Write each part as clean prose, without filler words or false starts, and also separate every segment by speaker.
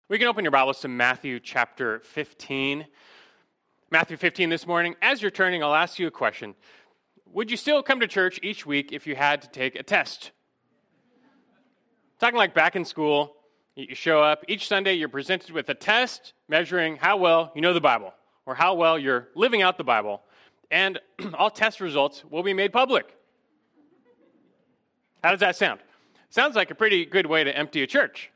Speaker 1: We can open your Bibles to Matthew chapter 15. Matthew 15 this morning. As you're turning, I'll ask you a question. Would you still come to church each week if you had to take a test? Talking like back in school, you show up. Each Sunday, you're presented with a test measuring how well you know the Bible or how well you're living out the Bible. And all test results will be made public. How does that sound? Sounds like a pretty good way to empty a church.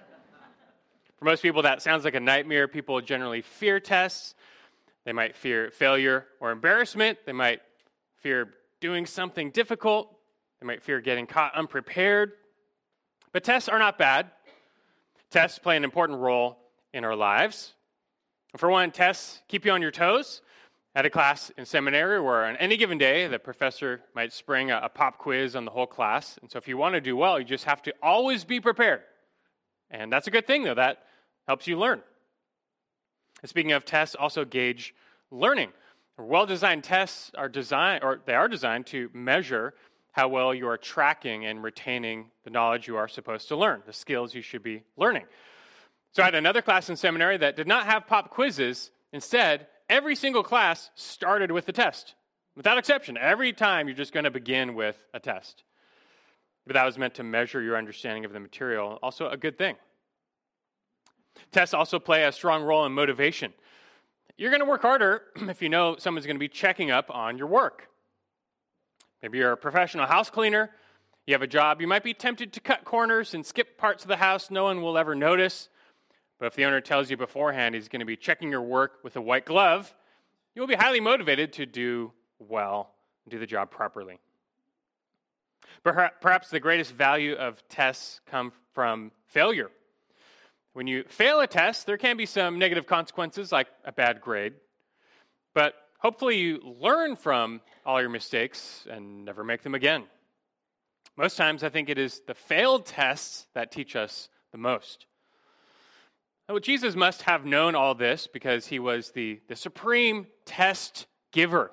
Speaker 1: For most people, that sounds like a nightmare. People generally fear tests. They might fear failure or embarrassment. They might fear doing something difficult. They might fear getting caught unprepared. But tests are not bad. Tests play an important role in our lives. For one, tests keep you on your toes. I had a class in seminary where on any given day, the professor might spring a pop quiz on the whole class. And so if you want to do well, you just have to always be prepared. And that's a good thing, though. That helps you learn. And speaking of tests, also gauge learning. Well-designed tests are designed to measure how well you are tracking and retaining the knowledge you are supposed to learn, the skills you should be learning. So I had another class in seminary that did not have pop quizzes. Instead, every single class started with a test. Without exception, every time you're just going to begin with a test. But that was meant to measure your understanding of the material. Also a good thing. Tests also play a strong role in motivation. You're going to work harder if you know someone's going to be checking up on your work. Maybe you're a professional house cleaner. You have a job. You might be tempted to cut corners and skip parts of the house no one will ever notice. But if the owner tells you beforehand he's going to be checking your work with a white glove, you will be highly motivated to do well and do the job properly. Perhaps the greatest value of tests come from failure. When you fail a test, there can be some negative consequences like a bad grade. But hopefully you learn from all your mistakes and never make them again. Most times I think it is the failed tests that teach us the most. Well, Jesus must have known all this because he was the supreme test giver.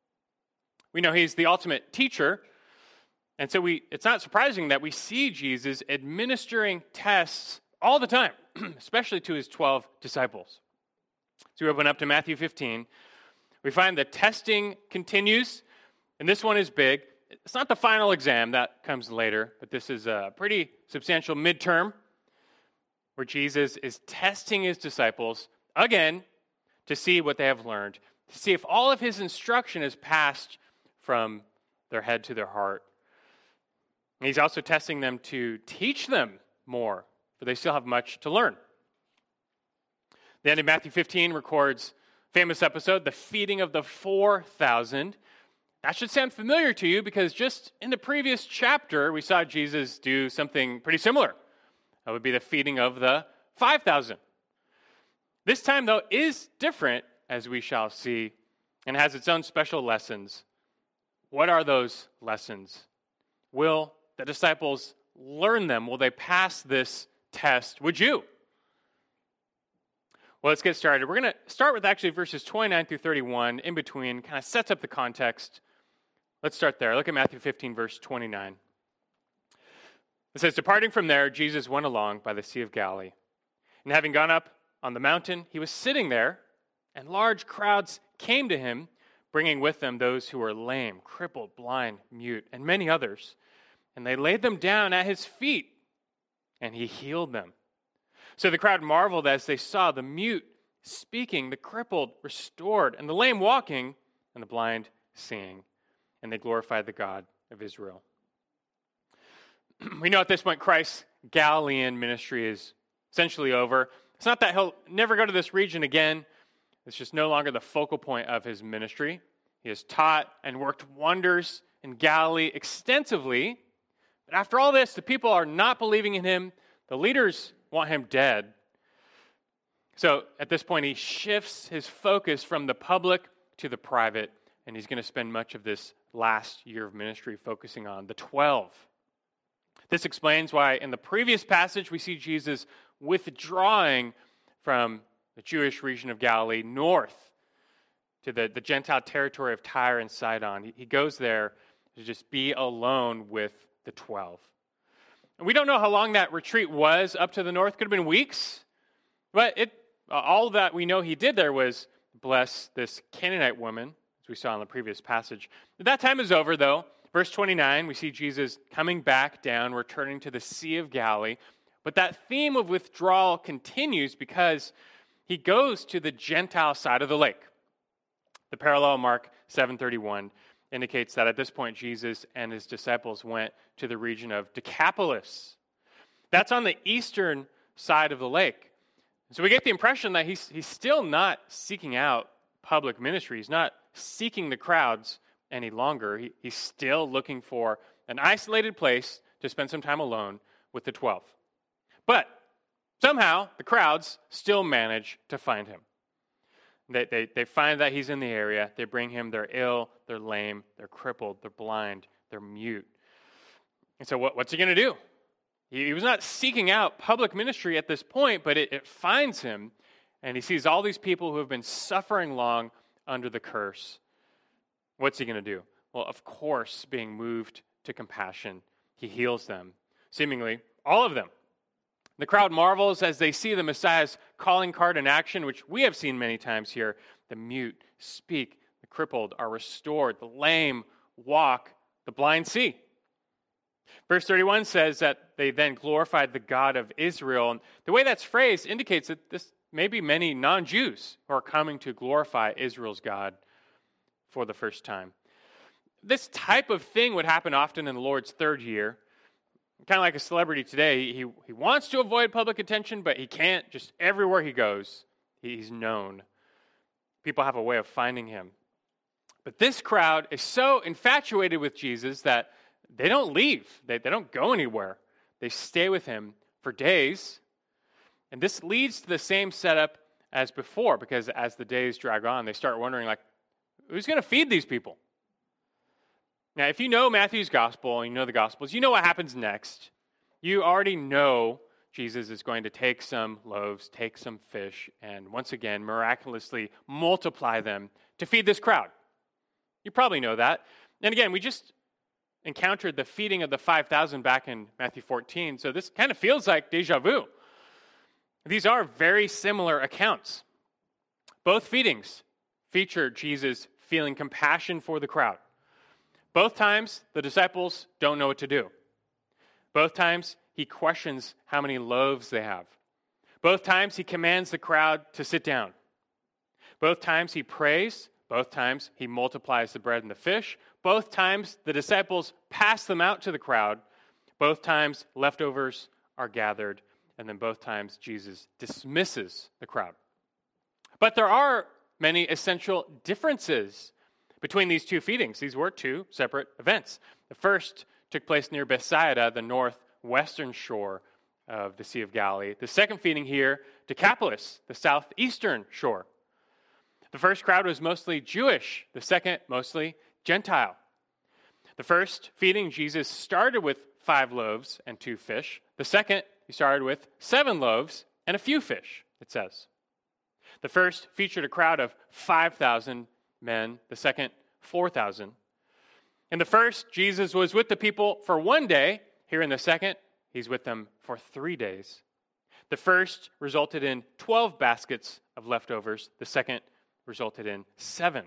Speaker 1: We know he's the ultimate teacher. And so it's not surprising that we see Jesus administering tests all the time, especially to his 12 disciples. So we open up to Matthew 15. We find the testing continues, and this one is big. It's not the final exam, that comes later, but this is a pretty substantial midterm where Jesus is testing his disciples again to see what they have learned, to see if all of his instruction is passed from their head to their heart. And he's also testing them to teach them more, for they still have much to learn. The end of Matthew 15 records a famous episode, the feeding of the 4,000. That should sound familiar to you because just in the previous chapter, we saw Jesus do something pretty similar. That would be the feeding of the 5,000. This time, though, is different, as we shall see, and has its own special lessons. What are those lessons? Will the disciples learn them? Will they pass this test? Would you? Well, let's get started. We're going to start with actually verses 29 through 31. In between, kind of sets up the context. Let's start there. Look at Matthew 15, verse 29. It says, "Departing from there, Jesus went along by the Sea of Galilee. And having gone up on the mountain, he was sitting there, and large crowds came to him, bringing with them those who were lame, crippled, blind, mute, and many others. And they laid them down at his feet, and he healed them. So the crowd marveled as they saw the mute speaking, the crippled restored, and the lame walking, and the blind seeing. And they glorified the God of Israel." We know at this point Christ's Galilean ministry is essentially over. It's not that he'll never go to this region again. It's just no longer the focal point of his ministry. He has taught and worked wonders in Galilee extensively. But after all this, the people are not believing in him. The leaders want him dead. So at this point, he shifts his focus from the public to the private, and he's going to spend much of this last year of ministry focusing on the 12. This explains why in the previous passage we see Jesus withdrawing from the Jewish region of Galilee north to the Gentile territory of Tyre and Sidon. He goes there to just be alone with the 12. And we don't know how long that retreat was up to the north. Could have been weeks. But all that we know he did there was bless this Canaanite woman, as we saw in the previous passage. That time is over, though. Verse 29, we see Jesus coming back down, returning to the Sea of Galilee. But that theme of withdrawal continues because he goes to the Gentile side of the lake. The parallel in Mark 7:31 indicates that at this point, Jesus and his disciples went to the region of Decapolis. That's on the eastern side of the lake. So we get the impression that he's still not seeking out public ministry. He's not seeking the crowds any longer. He's still looking for an isolated place to spend some time alone with the 12. But somehow the crowds still manage to find him. They find that he's in the area. They bring him. They're ill, they're lame, they're crippled, they're blind, they're mute. And so what's he going to do? He was not seeking out public ministry at this point, but it finds him, and he sees all these people who have been suffering long under the curse. What's he going to do? Well, of course, being moved to compassion, he heals them, seemingly all of them. The crowd marvels as they see the Messiah's calling card in action, which we have seen many times here. The mute speak, the crippled are restored, the lame walk, the blind see. Verse 31 says that they then glorified the God of Israel. And the way that's phrased indicates that this may be many non-Jews who are coming to glorify Israel's God for the first time. This type of thing would happen often in the Lord's third year. Kind of like a celebrity today. He wants to avoid public attention, but he can't. Just everywhere he goes, he's known. People have a way of finding him. But this crowd is so infatuated with Jesus that they don't leave. They don't go anywhere. They stay with him for days. And this leads to the same setup as before, because as the days drag on, they start wondering, like, who's going to feed these people? Now, if you know Matthew's gospel, and you know the gospels, you know what happens next. You already know Jesus is going to take some loaves, take some fish, and once again, miraculously multiply them to feed this crowd. You probably know that. And again, we just encountered the feeding of the 5,000 back in Matthew 14, so this kind of feels like deja vu. These are very similar accounts. Both feedings feature Jesus feeling compassion for the crowd. Both times, the disciples don't know what to do. Both times, he questions how many loaves they have. Both times, he commands the crowd to sit down. Both times, he prays. Both times, he multiplies the bread and the fish. Both times, the disciples pass them out to the crowd. Both times, leftovers are gathered. And then both times, Jesus dismisses the crowd. But there are many essential differences between these two feedings. These were two separate events. The first took place near Bethsaida, the northwestern shore of the Sea of Galilee. The second feeding here, Decapolis, the southeastern shore. The first crowd was mostly Jewish. The second, mostly Gentile. The first feeding, Jesus started with 5 loaves and 2 fish. The second, he started with 7 loaves and a few fish, it says. The first featured a crowd of 5,000 men. The second, 4,000. In the first, Jesus was with the people for 1 day. Here in the second, he's with them for 3 days. The first resulted in 12 baskets of leftovers. The second resulted in 7.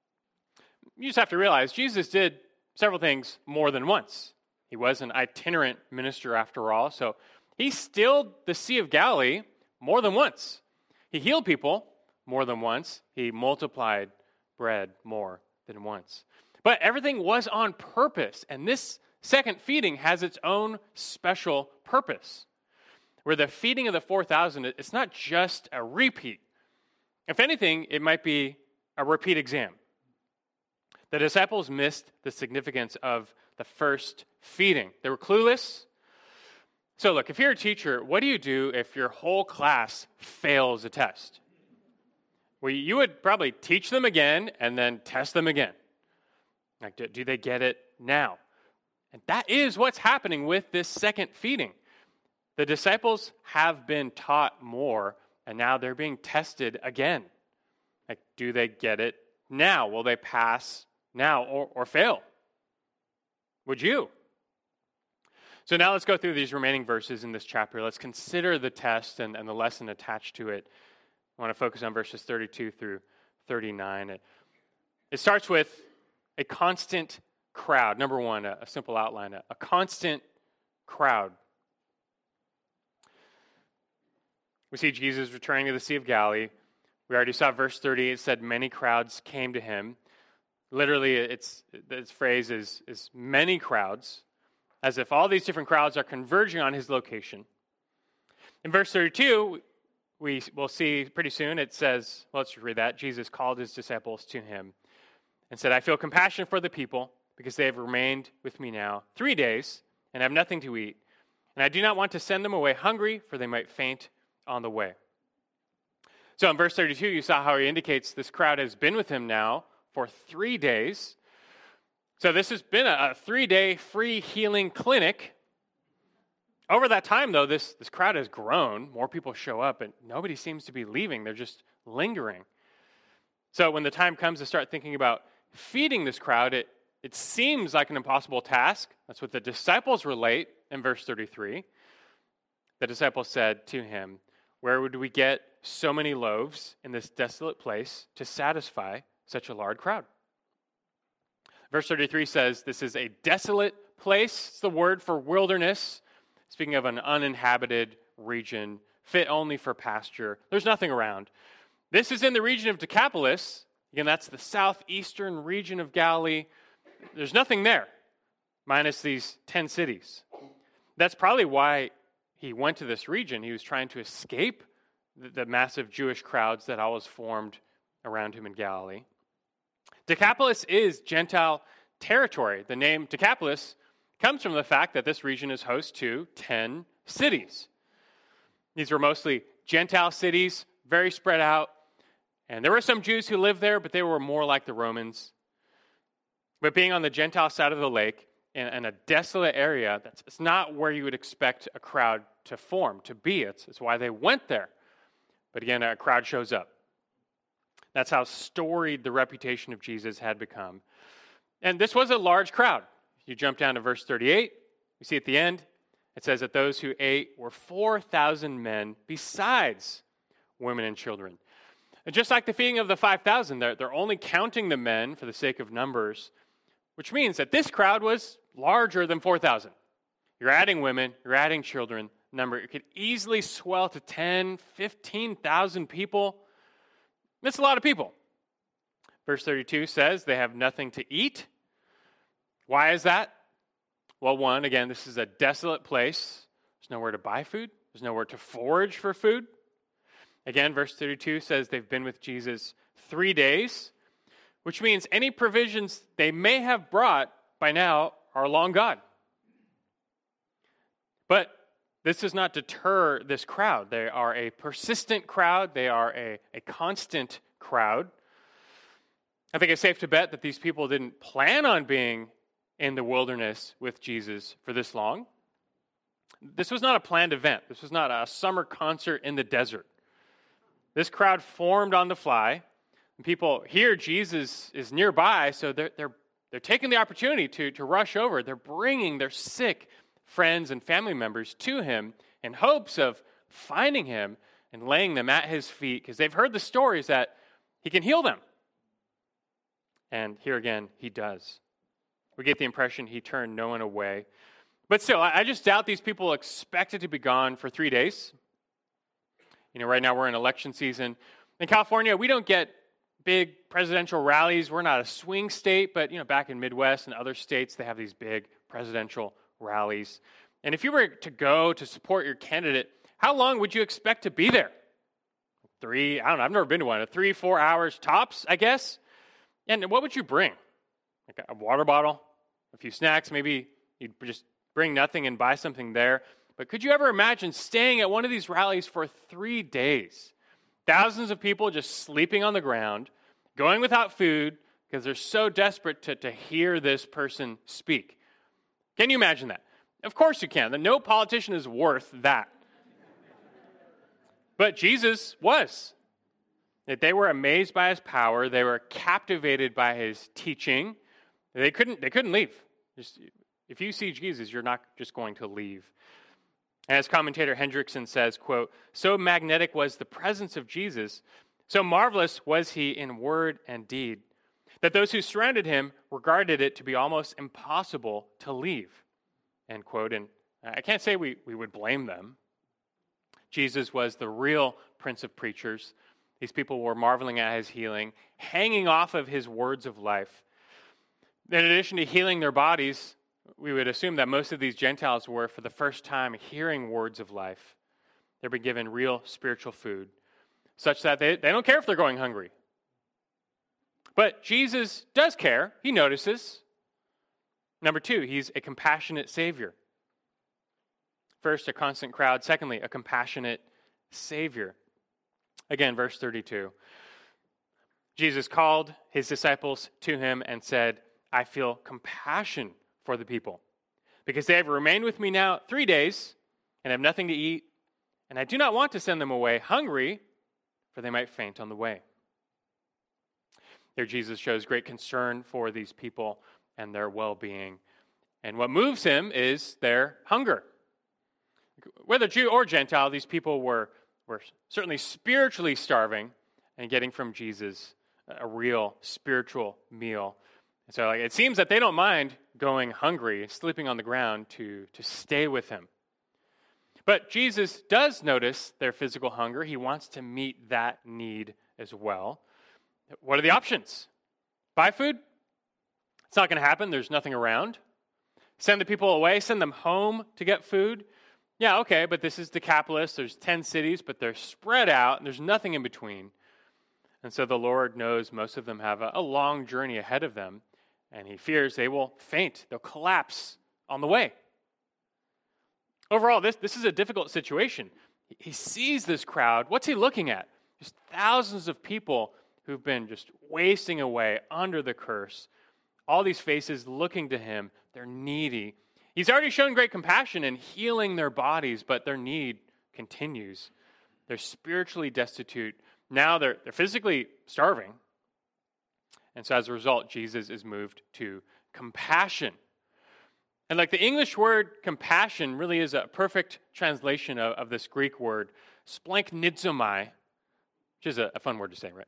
Speaker 1: You just have to realize Jesus did several things more than once. He was an itinerant minister after all, so he stilled the Sea of Galilee more than once. He healed people more than once. He multiplied bread more than once. But everything was on purpose, and this second feeding has its own special purpose. Where the feeding of the 4,000, it's not just a repeat. If anything, it might be a repeat exam. The disciples missed the significance of the first feeding. They were clueless. So look, if you're a teacher, what do you do if your whole class fails a test? Well, you would probably teach them again and then test them again. Like, do they get it now? And that is what's happening with this second feeding. The disciples have been taught more, and now they're being tested again. Like, do they get it now? Will they pass now or fail? Would you? So now let's go through these remaining verses in this chapter. Let's consider the test and the lesson attached to it. I want to focus on verses 32 through 39. It starts with a constant crowd. Number one, a simple outline, a constant crowd. We see Jesus returning to the Sea of Galilee. We already saw verse 30. It said many crowds came to him. Literally, this phrase is many crowds, as if all these different crowds are converging on his location. In verse 32, we will see pretty soon, it says, well, let's read that. Jesus called his disciples to him and said, I feel compassion for the people because they have remained with me now 3 days and have nothing to eat. And I do not want to send them away hungry, for they might faint on the way. So in verse 32, you saw how he indicates this crowd has been with him now for 3 days. So this has been a 3-day free healing clinic. Over that time, though, this crowd has grown. More people show up, and nobody seems to be leaving. They're just lingering. So when the time comes to start thinking about feeding this crowd, it seems like an impossible task. That's what the disciples relate in verse 33. The disciples said to him, where would we get so many loaves in this desolate place to satisfy such a large crowd? Verse 33 says this is a desolate place. It's the word for wilderness, speaking of an uninhabited region, fit only for pasture. There's nothing around. This is in the region of Decapolis. Again, that's the southeastern region of Galilee. There's nothing there, minus these 10 cities. That's probably why he went to this region. He was trying to escape the massive Jewish crowds that always formed around him in Galilee. Decapolis is Gentile territory. The name Decapolis comes from the fact that this region is host to 10 cities. These were mostly Gentile cities, very spread out. And there were some Jews who lived there, but they were more like the Romans. But being on the Gentile side of the lake in a desolate area, it's not where you would expect a crowd to form, to be. It's why they went there. But again, a crowd shows up. That's how storied the reputation of Jesus had become. And this was a large crowd. You jump down to verse 38. You see at the end, it says that those who ate were 4,000 men besides women and children. And just like the feeding of the 5,000, they're only counting the men for the sake of numbers, which means that this crowd was larger than 4,000. You're adding women, you're adding children. Number, it could easily swell to 10, 15,000 people. That's a lot of people. Verse 32 says they have nothing to eat. Why is that? Well, one, again, this is a desolate place. There's nowhere to buy food. There's nowhere to forage for food. Again, verse 32 says they've been with Jesus 3 days, which means any provisions they may have brought by now are long gone. But this does not deter this crowd. They are a persistent crowd. They are a constant crowd. I think it's safe to bet that these people didn't plan on being in the wilderness with Jesus for this long. This was not a planned event. This was not a summer concert in the desert. This crowd formed on the fly. And people hear Jesus is nearby, so they're taking the opportunity to rush over. They're bringing their sick friends and family members to him in hopes of finding him and laying them at his feet because they've heard the stories that he can heal them. And here again, he does. We get the impression he turned no one away. But still, I just doubt these people expected to be gone for 3 days. You know, right now we're in election season. In California, we don't get big presidential rallies. We're not a swing state, but back in Midwest and other states, they have these big presidential rallies. And if you were to go to support your candidate, how long would you expect to be there? 3, I don't know, I've never been to one. 3-4 hours tops, I guess. And what would you bring? Like a water bottle, a few snacks, maybe you'd just bring nothing and buy something there. But could you ever imagine staying at one of these rallies for 3 days? Thousands of people just sleeping on the ground, going without food because they're so desperate to hear this person speak. Can you imagine that? Of course you can. No politician is worth that. But Jesus was. That they were amazed by his power. They were captivated by his teaching. They couldn't leave. If you see Jesus, you're not just going to leave. And as commentator Hendrickson says, quote, "So magnetic was the presence of Jesus, so marvelous was he in word and deed, that those who surrounded him regarded it to be almost impossible to leave," end quote. And I can't say we would blame them. Jesus was the real Prince of Preachers. These people were marveling at his healing, hanging off of his words of life. In addition to healing their bodies, we would assume that most of these Gentiles were, for the first time, hearing words of life. They've been given real spiritual food, such that they don't care if they're going hungry. But Jesus does care. He notices. Number two, he's a compassionate Savior. First, a constant crowd. Secondly, a compassionate Savior. Again, verse 32. Jesus called his disciples to him and said, "I feel compassion for the people, because they have remained with me now 3 days and have nothing to eat, and I do not want to send them away hungry, for they might faint on the way." Here Jesus shows great concern for these people and their well-being. And what moves him is their hunger. Whether Jew or Gentile, these people were certainly spiritually starving and getting from Jesus a real spiritual meal. And so it seems that they don't mind going hungry, sleeping on the ground to stay with him. But Jesus does notice their physical hunger. He wants to meet that need as well. What are the options? Buy food? It's not going to happen. There's nothing around. Send the people away, send them home to get food? Yeah, okay, but this is Decapolis. There's 10 cities, but they're spread out, and there's nothing in between. And so the Lord knows most of them have a long journey ahead of them, and he fears they will faint. They'll collapse on the way. Overall, this is a difficult situation. He sees this crowd. What's he looking at? Just thousands of people who've been just wasting away under the curse. All these faces looking to him. They're needy. He's already shown great compassion in healing their bodies, but their need continues. They're spiritually destitute. Now they're physically starving. And so as a result, Jesus is moved to compassion. And like the English word compassion really is a perfect translation of this Greek word, splanchnizomai, which is a fun word to say, right?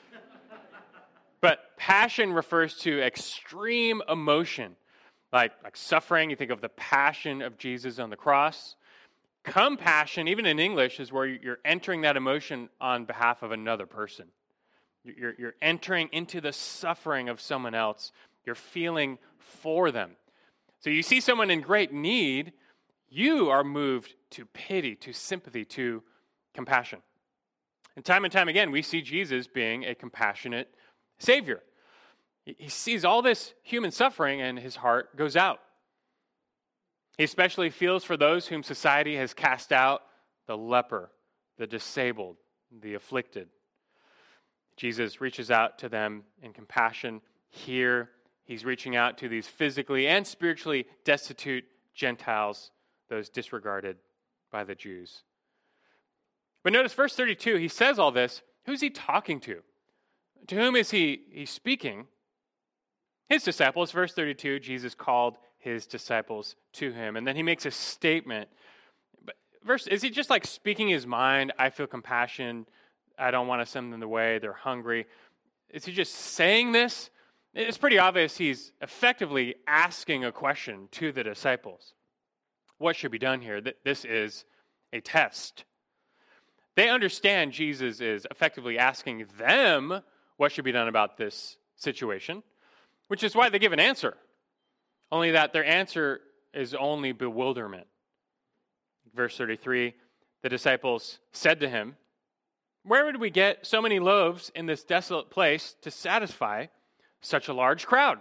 Speaker 1: But passion refers to extreme emotion, like suffering. You think of the passion of Jesus on the cross. Compassion, even in English, is where you're entering that emotion on behalf of another person. You're entering into the suffering of someone else. You're feeling for them. So you see someone in great need, you are moved to pity, to sympathy, to compassion. And time again, we see Jesus being a compassionate Savior. He sees all this human suffering and his heart goes out. He especially feels for those whom society has cast out, the leper, the disabled, the afflicted. Jesus reaches out to them in compassion. Here, he's reaching out to these physically and spiritually destitute Gentiles, those disregarded by the Jews. But notice verse 32, he says all this. Who's he talking to? To whom is he speaking? His disciples. Verse 32, Jesus called his disciples to him. And then he makes a statement. Is he just like speaking his mind? I feel compassion. I don't want to send them away. They're hungry. Is he just saying this? It's pretty obvious he's effectively asking a question to the disciples. What should be done here? This is a test. They understand Jesus is effectively asking them what should be done about this situation, which is why they give an answer. Only that their answer is only bewilderment. Verse 33, the disciples said to him, "Where would we get so many loaves in this desolate place to satisfy such a large crowd?"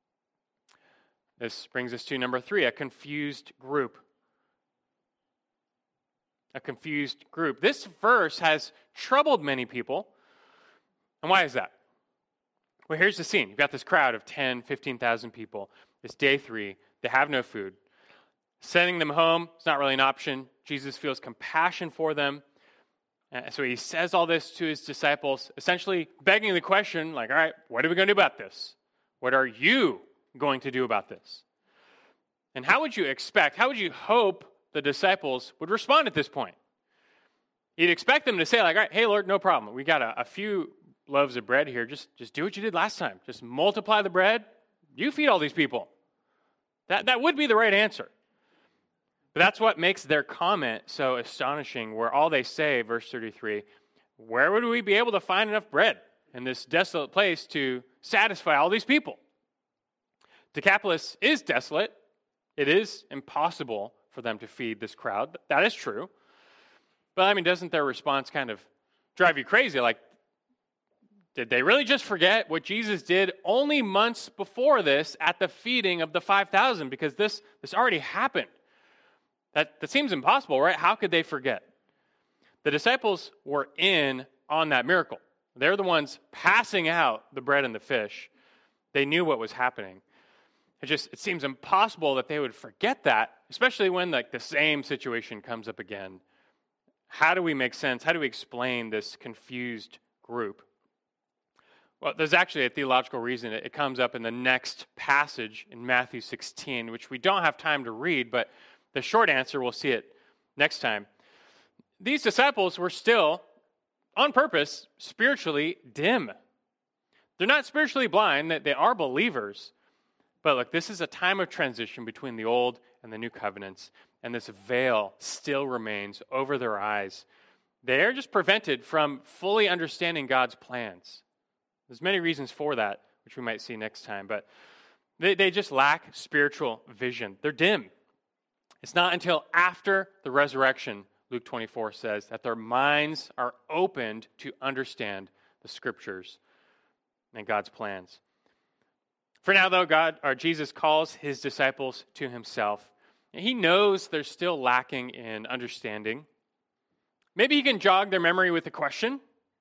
Speaker 1: This brings us to number 3, a confused group. A confused group. This verse has troubled many people. And why is that? Well, here's the scene. You've got this crowd of 10, 15,000 people. It's day 3. They have no food. Sending them home is not really an option. Jesus feels compassion for them. So he says all this to his disciples, essentially begging the question, like, all right, what are we going to do about this? What are you going to do about this? And how would you hope the disciples would respond at this point? You'd expect them to say, like, all right, hey, Lord, no problem. We got a few loaves of bread here. Just do what you did last time. Just multiply the bread. You feed all these people. That would be the right answer. But that's what makes their comment so astonishing, where all they say, verse 33, where would we be able to find enough bread in this desolate place to satisfy all these people? Decapolis is desolate. It is impossible for them to feed this crowd. That is true. But I mean, doesn't their response kind of drive you crazy? Like, did they really just forget what Jesus did only months before this at the feeding of the 5,000? Because this already happened. That seems impossible, right? How could they forget? The disciples were in on that miracle. They're the ones passing out the bread and the fish. They knew what was happening. It seems impossible that they would forget that, especially when the same situation comes up again. How do we make sense? How do we explain this confused group? Well, there's actually a theological reason. It comes up in the next passage in Matthew 16, which we don't have time to read, but the short answer, we'll see it next time. These disciples were still, on purpose, spiritually dim. They're not spiritually blind. They are believers. But look, this is a time of transition between the old and the new covenants, and this veil still remains over their eyes. They are just prevented from fully understanding God's plans. There's many reasons for that, which we might see next time, but they just lack spiritual vision. They're dim. It's not until after the resurrection, Luke 24 says, that their minds are opened to understand the Scriptures and God's plans. For now, though, Jesus calls his disciples to himself. He knows they're still lacking in understanding. Maybe he can jog their memory with a question.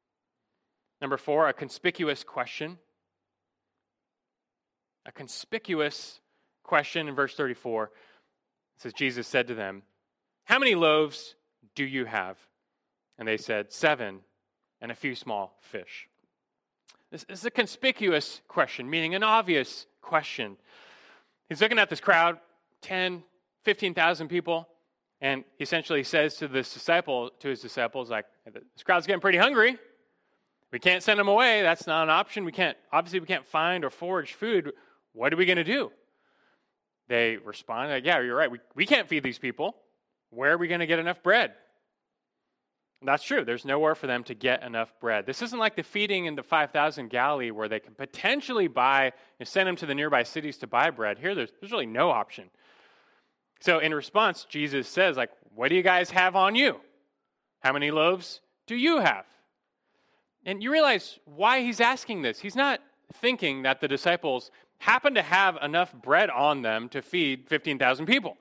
Speaker 1: Number 4, a conspicuous question. A conspicuous question in verse 34. It says, Jesus said to them, how many loaves do you have? And they said, 7, and a few small fish. This is a conspicuous question, meaning an obvious question. He's looking at this crowd, 10, 15,000 people, and he essentially says to his disciples, like, this crowd's getting pretty hungry. We can't send them away. That's not an option. We can't find or forage food. What are we going to do? They respond, like, yeah, you're right. We can't feed these people. Where are we going to get enough bread? And that's true. There's nowhere for them to get enough bread. This isn't like the feeding in the 5,000 Galilee where they can potentially send them to the nearby cities to buy bread. Here, there's really no option. So in response, Jesus says, like, what do you guys have on you? How many loaves do you have? And you realize why he's asking this. He's not thinking that the disciples happen to have enough bread on them to feed 15,000 people.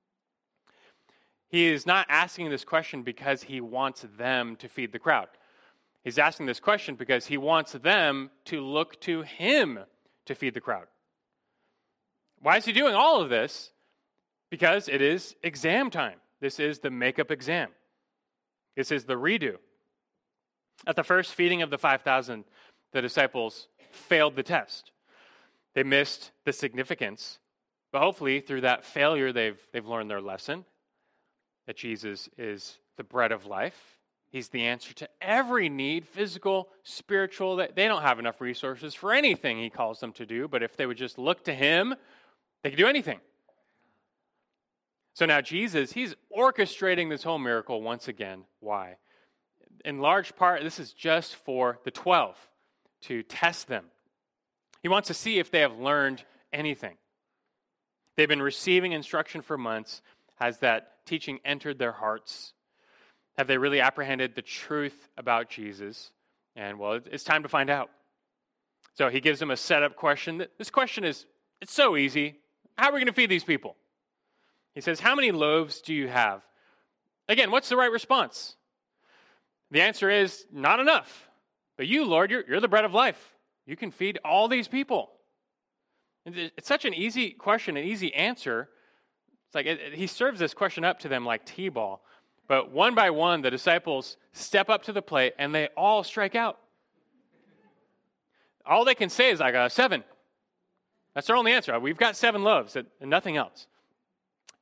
Speaker 1: He is not asking this question because he wants them to feed the crowd. He's asking this question because he wants them to look to him to feed the crowd. Why is he doing all of this? Because it is exam time. This is the makeup exam. This is the redo. At the first feeding of the 5,000, the disciples failed the test. They missed the significance. But hopefully, through that failure, they've learned their lesson. That Jesus is the bread of life. He's the answer to every need, physical, spiritual. They don't have enough resources for anything he calls them to do, but if they would just look to him, they could do anything. So now Jesus, he's orchestrating this whole miracle once again. Why? In large part, this is just for the 12 to test them. He wants to see if they have learned anything. They've been receiving instruction for months. Has that teaching entered their hearts? Have they really apprehended the truth about Jesus? And well, it's time to find out. So he gives them a setup question. This question it's so easy. How are we going to feed these people? He says, how many loaves do you have? Again, what's the right response? The answer is not enough. But you, Lord, you're the bread of life. You can feed all these people. It's such an easy question, an easy answer. It's like he serves this question up to them like T-ball. But one by one, the disciples step up to the plate and they all strike out. All they can say is like 7. That's their only answer. We've got 7 loaves and nothing else.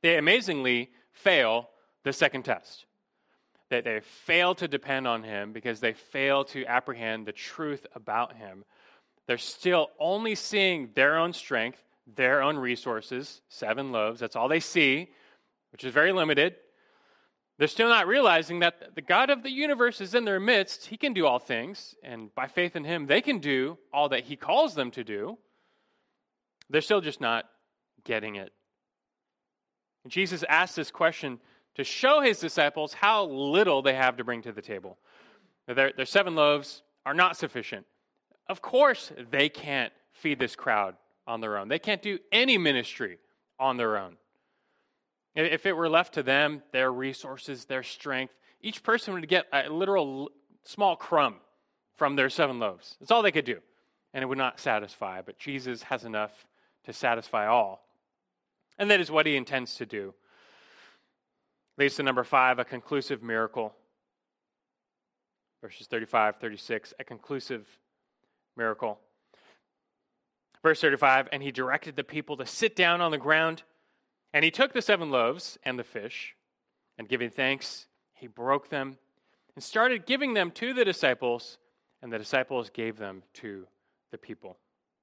Speaker 1: they amazingly fail the second test. They fail to depend on him because they fail to apprehend the truth about him. They're still only seeing their own strength, their own resources, 7 loaves. That's all they see, which is very limited. They're still not realizing that the God of the universe is in their midst. He can do all things, and by faith in him, they can do all that he calls them to do. They're still just not getting it. And Jesus asked this question to show his disciples how little they have to bring to the table. Their 7 loaves are not sufficient. Of course, they can't feed this crowd on their own. They can't do any ministry on their own. If it were left to them, their resources, their strength, each person would get a literal small crumb from their 7 loaves. That's all they could do, and it would not satisfy. But Jesus has enough to satisfy all. And that is what he intends to do. Leads to number 5, a conclusive miracle. Verses 35, 36, a conclusive miracle. Verse 35, and he directed the people to sit down on the ground, and he took the 7 loaves and the fish, and giving thanks, he broke them and started giving them to the disciples, and the disciples gave them to the people.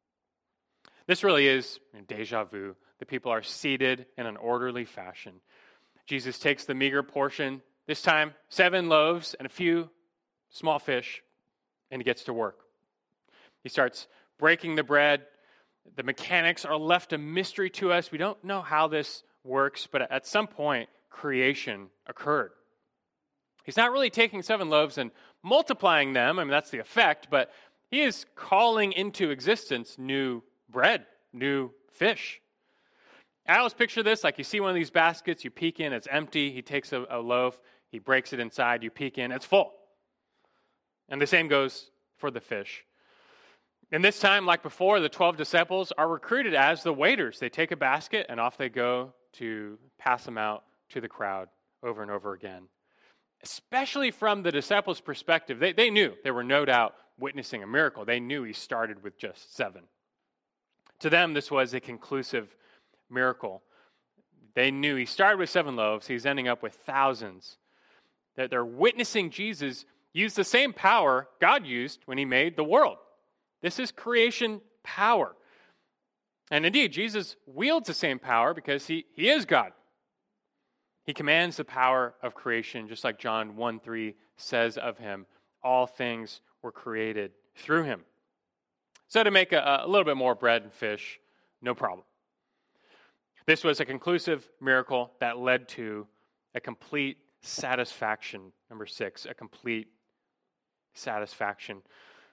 Speaker 1: This really is deja vu. The people are seated in an orderly fashion. Jesus takes the meager portion, this time 7 loaves and a few small fish, and he gets to work. He starts breaking the bread. The mechanics are left a mystery to us. We don't know how this works, but at some point, creation occurred. He's not really taking 7 loaves and multiplying them. I mean, that's the effect, but he is calling into existence new bread, new fish. I always picture this like you see one of these baskets, you peek in, it's empty. He takes a loaf, he breaks it inside, you peek in, it's full. And the same goes for the fish. And this time, like before, the 12 disciples are recruited as the waiters. They take a basket and off they go to pass them out to the crowd over and over again. Especially from the disciples' perspective, they knew they were no doubt witnessing a miracle. They knew he started with just 7. To them, this was a conclusive miracle. They knew he started with 7 loaves. He's ending up with thousands. That they're witnessing Jesus use the same power God used when he made the world. This is creation power. And indeed, Jesus wields the same power because he is God. He commands the power of creation, just like John 1:3 says of him, all things were created through him. So to make a little bit more bread and fish, no problem. This was a conclusive miracle that led to a complete satisfaction. Number 6, a complete satisfaction.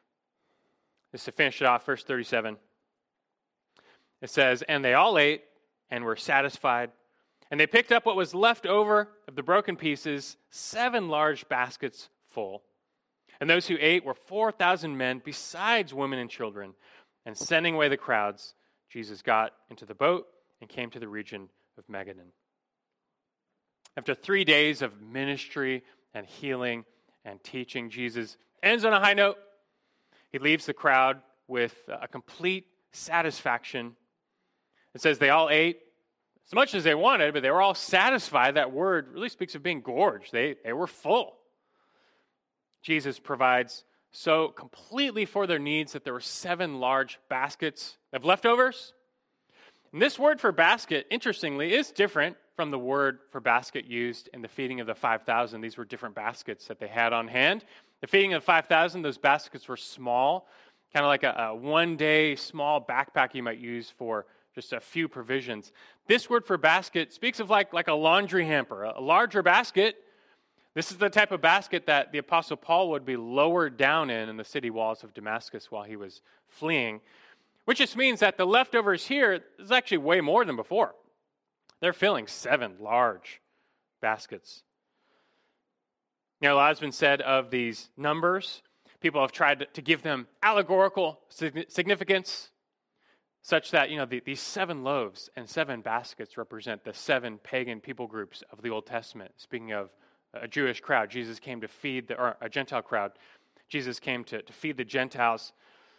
Speaker 1: Just to finish it off, verse 37. It says, and they all ate and were satisfied, and they picked up what was left over of the broken pieces, 7 large baskets full. And those who ate were 4,000 men, besides women and children. And sending away the crowds, Jesus got into the boat and came to the region of Magadan. After 3 days of ministry and healing and teaching, Jesus ends on a high note. He leaves the crowd with a complete satisfaction. It says they all ate as much as they wanted, but they were all satisfied. That word really speaks of being gorged. They were full. Jesus provides so completely for their needs that there were 7 large baskets of leftovers. And this word for basket, interestingly, is different from the word for basket used in the feeding of the 5,000. These were different baskets that they had on hand. The feeding of 5,000, those baskets were small, kind of like a one-day small backpack you might use for just a few provisions. This word for basket speaks of like a laundry hamper, a larger basket. This is the type of basket that the Apostle Paul would be lowered down in the city walls of Damascus while he was fleeing, which just means that the leftovers here is actually way more than before. They're filling 7 large baskets. You know, a lot has been said of these numbers. People have tried to give them allegorical significance, such that, these 7 loaves and 7 baskets represent the 7 pagan people groups of the Old Testament. Speaking of a Jewish crowd, Jesus came to feed, or a Gentile crowd. Jesus came to feed the Gentiles.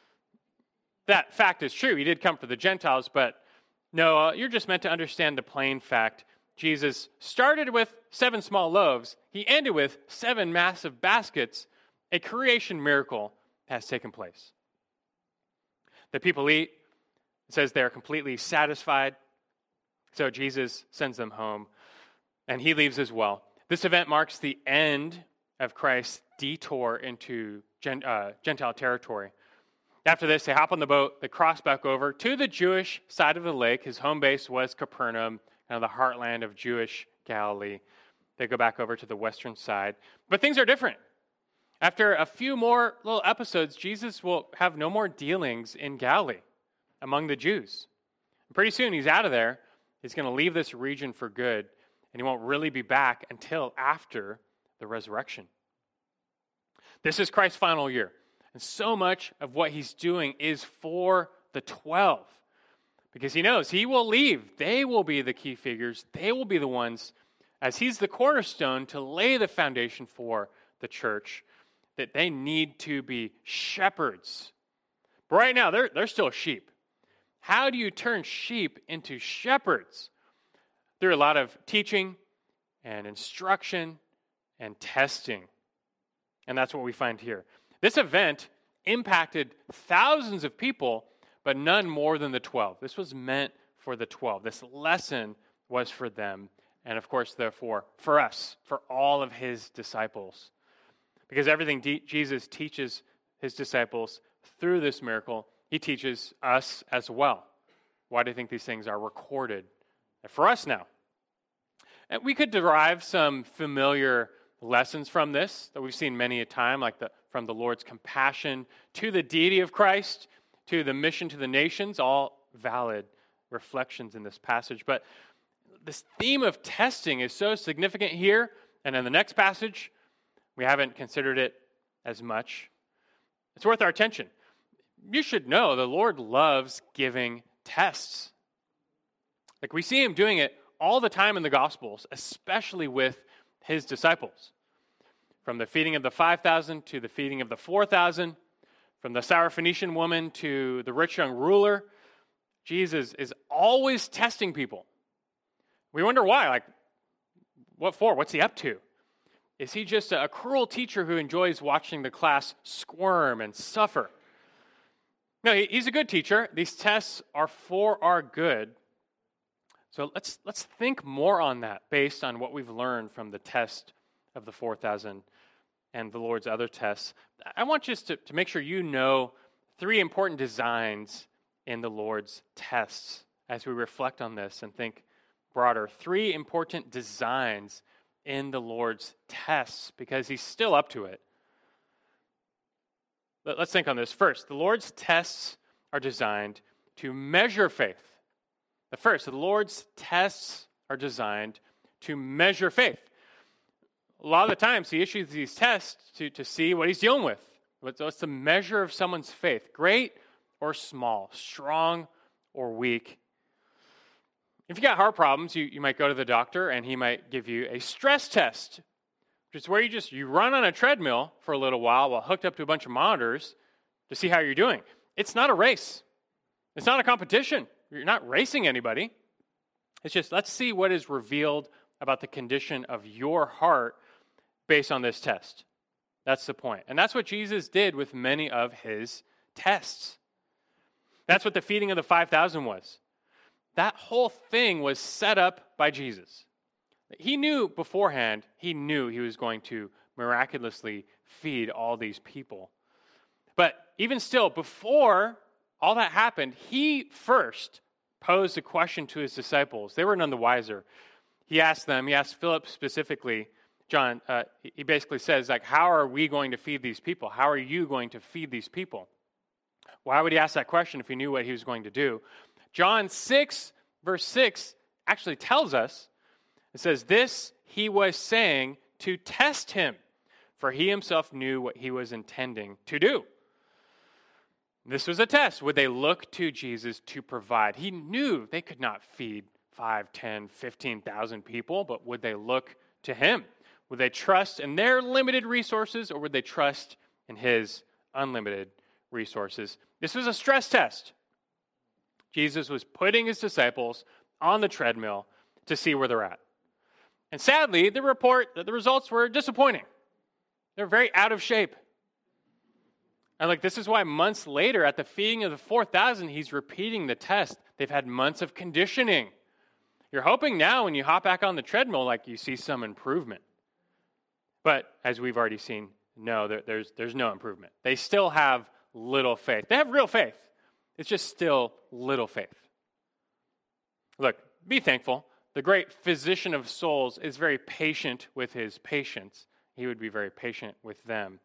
Speaker 1: That fact is true. He did come for the Gentiles, but no, you're just meant to understand the plain fact. Jesus started with 7 small loaves. He ended with 7 massive baskets. A creation miracle has taken place. The people eat. It says they're completely satisfied. So Jesus sends them home, and he leaves as well. This event marks the end of Christ's detour into Gentile territory. After this, they hop on the boat, they cross back over to the Jewish side of the lake. His home base was Capernaum, kind of the heartland of Jewish Galilee. They go back over to the western side. But things are different. After a few more little episodes, Jesus will have no more dealings in Galilee among the Jews. And pretty soon, he's out of there. He's going to leave this region for good, and he won't really be back until after the resurrection. This is Christ's final year, and so much of what he's doing is for the 12, because he knows he will leave. They will be the key figures. They will be the ones, as he's the cornerstone, to lay the foundation for the church, that they need to be shepherds. But right now, they're still sheep. How do you turn sheep into shepherds? Through a lot of teaching and instruction and testing. And that's what we find here. This event impacted thousands of people, but none more than the 12. This was meant for the 12. This lesson was for them, and of course, therefore, for us, for all of his disciples. Because everything Jesus teaches his disciples through this miracle, he teaches us as well. Why do you think these things are recorded for us now? And we could derive some familiar lessons from this that we've seen many a time, like from the Lord's compassion to the deity of Christ, to the mission to the nations, all valid reflections in this passage. But this theme of testing is so significant here, and in the next passage, we haven't considered it as much. It's worth our attention. You should know the Lord loves giving tests. Like we see him doing it all the time in the Gospels, especially with his disciples. From the feeding of the 5,000 to the feeding of the 4,000, from the Syrophoenician woman to the rich young ruler, Jesus is always testing people. We wonder why. Like, what for? What's he up to? Is he just a cruel teacher who enjoys watching the class squirm and suffer? No, he's a good teacher. These tests are for our good. So let's think more on that based on what we've learned from the test of the 4,000 and the Lord's other tests. I want just to make sure you know 3 important designs in the Lord's tests as we reflect on this and think broader. 3 important designs in the Lord's tests because he's still up to it. Let's think on this. First, the Lord's tests are designed to measure faith. The Lord's tests are designed to measure faith. A lot of the times, he issues these tests to see what he's dealing with. What's the measure of someone's faith? Great or small? Strong or weak? If you got heart problems, you might go to the doctor and he might give you a stress test, which is where you run on a treadmill for a little while hooked up to a bunch of monitors to see how you're doing. It's not a race. It's not a competition. You're not racing anybody. It's just, let's see what is revealed about the condition of your heart based on this test. That's the point. And that's what Jesus did with many of his tests. That's what the feeding of the 5,000 was. That whole thing was set up by Jesus. He knew beforehand, he was going to miraculously feed all these people. But even still, before all that happened, he first posed a question to his disciples. They were none the wiser. He asked Philip specifically, John, he basically says, how are we going to feed these people? How are you going to feed these people? Why would he ask that question if he knew what he was going to do? John 6, verse 6 actually tells us, it says, this he was saying to test him, for he himself knew what he was intending to do. This was a test. Would they look to Jesus to provide? He knew they could not feed 5, 10, 15,000 people, but would they look to him? Would they trust in their limited resources, or would they trust in his unlimited resources? This was a stress test. Jesus was putting his disciples on the treadmill to see where they're at. And sadly, the results were disappointing. They're very out of shape. And this is why months later, at the feeding of the 4,000, he's repeating the test. They've had months of conditioning. You're hoping now when you hop back on the treadmill, you see some improvement. But as we've already seen, no, there's no improvement. They still have little faith. They have real faith. It's just still little faith. Look, be thankful. The great physician of souls is very patient with his patients. He would be very patient with them.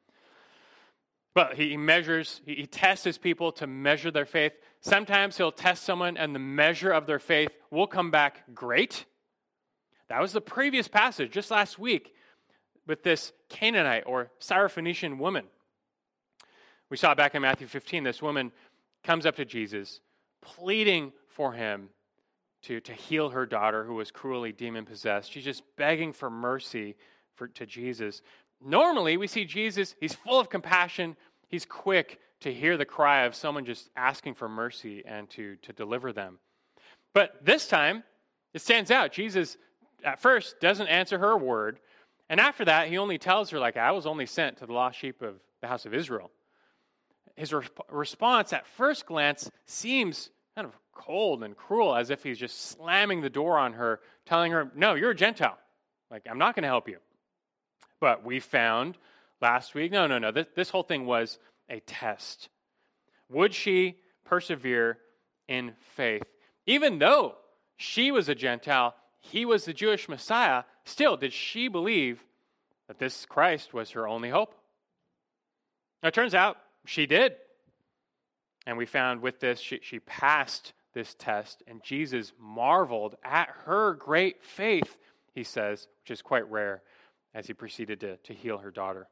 Speaker 1: But he tests his people to measure their faith. Sometimes he'll test someone and the measure of their faith will come back great. That was the previous passage just last week with this Canaanite or Syrophoenician woman. We saw back in Matthew 15, this woman comes up to Jesus, pleading for him to heal her daughter who was cruelly demon-possessed. She's just begging for mercy to Jesus. Normally, we see Jesus, he's full of compassion. He's quick to hear the cry of someone just asking for mercy and to deliver them. But this time, it stands out. Jesus, at first, doesn't answer her word. And after that, he only tells her, I was only sent to the lost sheep of the house of Israel. His response at first glance seems kind of cold and cruel, as if he's just slamming the door on her, telling her, no, you're a Gentile. I'm not going to help you. But we found last week, no. This whole thing was a test. Would she persevere in faith? Even though she was a Gentile, he was the Jewish Messiah, still, did she believe that this Christ was her only hope? Now, it turns out she did. And we found with this, she passed this test, and Jesus marveled at her great faith, he says, which is quite rare, as he proceeded to heal her daughter.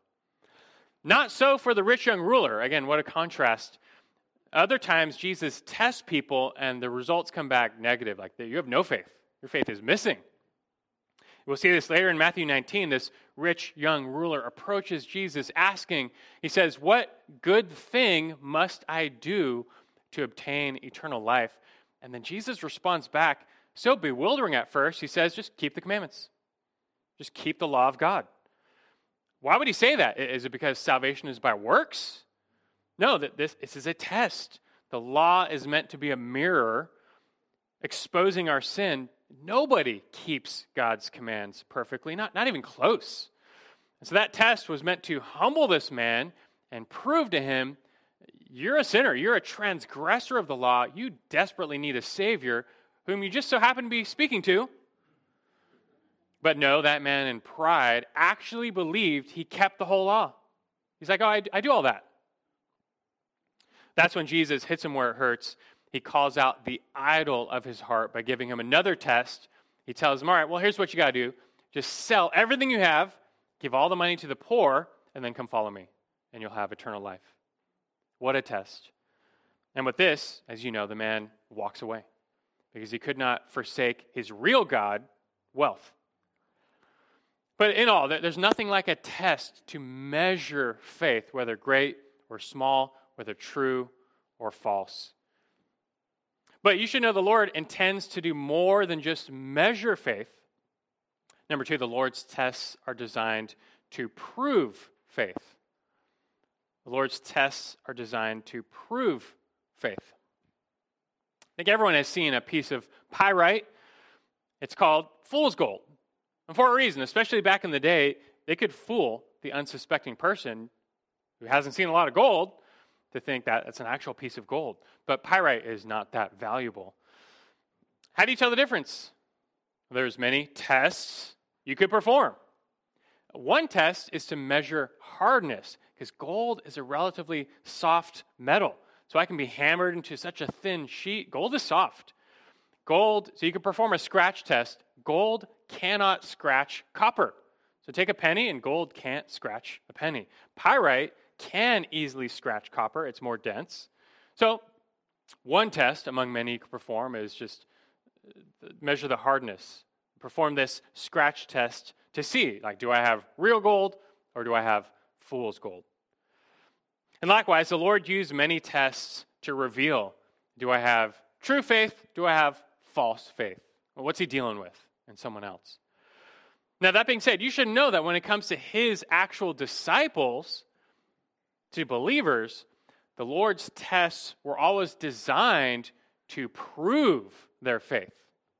Speaker 1: Not so for the rich young ruler. Again, what a contrast. Other times, Jesus tests people, and the results come back negative, you have no faith. Your faith is missing. We'll see this later in Matthew 19. This rich young ruler approaches Jesus asking, he says, what good thing must I do to obtain eternal life? And then Jesus responds back, so bewildering at first, he says, just keep the commandments. Just keep the law of God. Why would he say that? Is it because salvation is by works? No, this is a test. The law is meant to be a mirror exposing our sin. Nobody keeps God's commands perfectly, not even close. And so that test was meant to humble this man and prove to him, you're a sinner, you're a transgressor of the law, you desperately need a Savior whom you just so happen to be speaking to. But no, that man in pride actually believed he kept the whole law. He's like, I do all that. That's when Jesus hits him where it hurts. He calls out the idol of his heart by giving him another test. He tells him, all right, well, here's what you got to do. Just sell everything you have, give all the money to the poor, and then come follow me, and you'll have eternal life. What a test. And with this, as you know, the man walks away because he could not forsake his real God, wealth. But in all, there's nothing like a test to measure faith, whether great or small, whether true or false. But you should know the Lord intends to do more than just measure faith. Number two, the Lord's tests are designed to prove faith. The Lord's tests are designed to prove faith. I think everyone has seen a piece of pyrite. It's called fool's gold. And for a reason, especially back in the day, they could fool the unsuspecting person who hasn't seen a lot of gold to think that it's an actual piece of gold. But pyrite is not that valuable. How do you tell the difference? There's many tests you could perform. One test is to measure hardness, because gold is a relatively soft metal. So I can be hammered into such a thin sheet. Gold is soft. Gold, so you can perform a scratch test. Gold cannot scratch copper. So take a penny, and gold can't scratch a penny. Pyrite can easily scratch copper. It's more dense. So one test among many you can perform is just measure the hardness. Perform this scratch test to see, do I have real gold or do I have fool's gold? And likewise, the Lord used many tests to reveal, do I have true faith? Do I have false faith? Well, what's he dealing with in someone else? Now, that being said, you should know that when it comes to his actual disciples, to believers, the Lord's tests were always designed to prove their faith.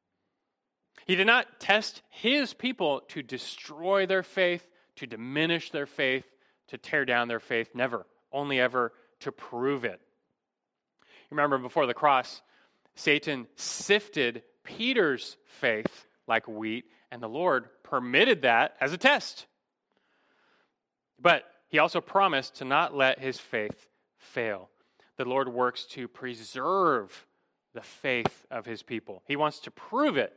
Speaker 1: He did not test his people to destroy their faith, to diminish their faith, to tear down their faith. Never. Only ever to prove it. You remember before the cross, Satan sifted Peter's faith like wheat, and the Lord permitted that as a test. But he also promised to not let his faith fail. The Lord works to preserve the faith of his people. He wants to prove it.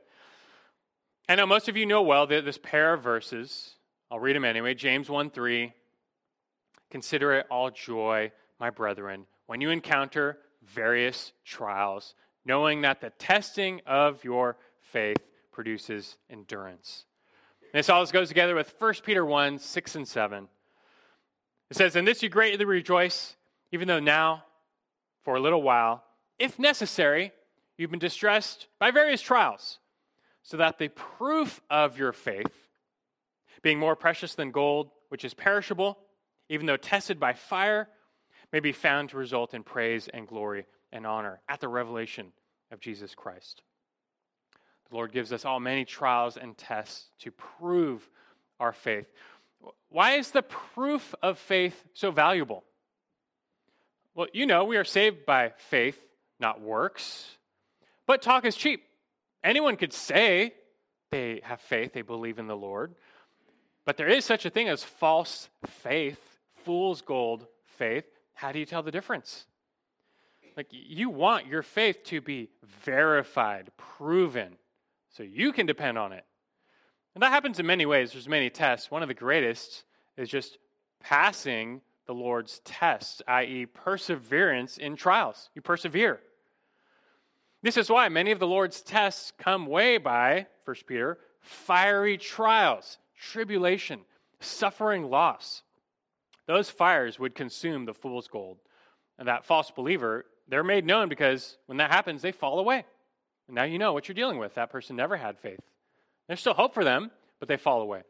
Speaker 1: I know most of you know well this pair of verses. I'll read them anyway. James 1:3. Consider it all joy, my brethren, when you encounter various trials, knowing that the testing of your faith produces endurance. And this all goes together with 1 Peter 1:6 and 7. It says, "In this you greatly rejoice, even though now, for a little while, if necessary, you've been distressed by various trials, so that the proof of your faith, being more precious than gold, which is perishable, even though tested by fire, may be found to result in praise and glory and honor at the revelation of Jesus Christ." The Lord gives us all many trials and tests to prove our faith. Why is the proof of faith so valuable? Well, you know, we are saved by faith, not works. But talk is cheap. Anyone could say they have faith, they believe in the Lord. But there is such a thing as false faith, fool's gold faith. How do you tell the difference? Like, you want your faith to be verified, proven, so you can depend on it. And that happens in many ways. There's many tests. One of the greatest is just passing the Lord's tests, i.e. perseverance in trials. You persevere. This is why many of the Lord's tests come way by, 1 Peter, fiery trials, tribulation, suffering, loss. Those fires would consume the fool's gold. And that false believer, they're made known because when that happens, they fall away. And now you know what you're dealing with. That person never had faith. There's still hope for them, but they fall away.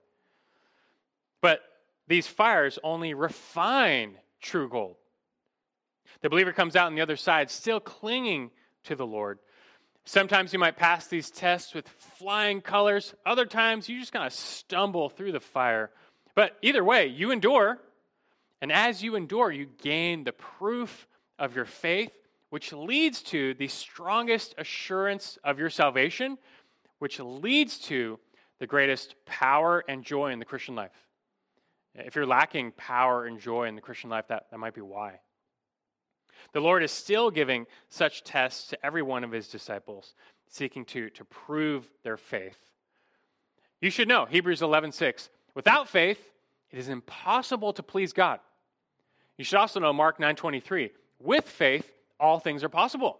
Speaker 1: But these fires only refine true gold. The believer comes out on the other side still clinging to the Lord. Sometimes you might pass these tests with flying colors. Other times you just kind of stumble through the fire. But either way, you endure. And as you endure, you gain the proof of your faith, which leads to the strongest assurance of your salvation, which leads to the greatest power and joy in the Christian life. If you're lacking power and joy in the Christian life, that might be why. The Lord is still giving such tests to every one of his disciples, seeking to prove their faith. You should know, Hebrews 11:6, without faith, it is impossible to please God. You should also know Mark 9:23, with faith, all things are possible.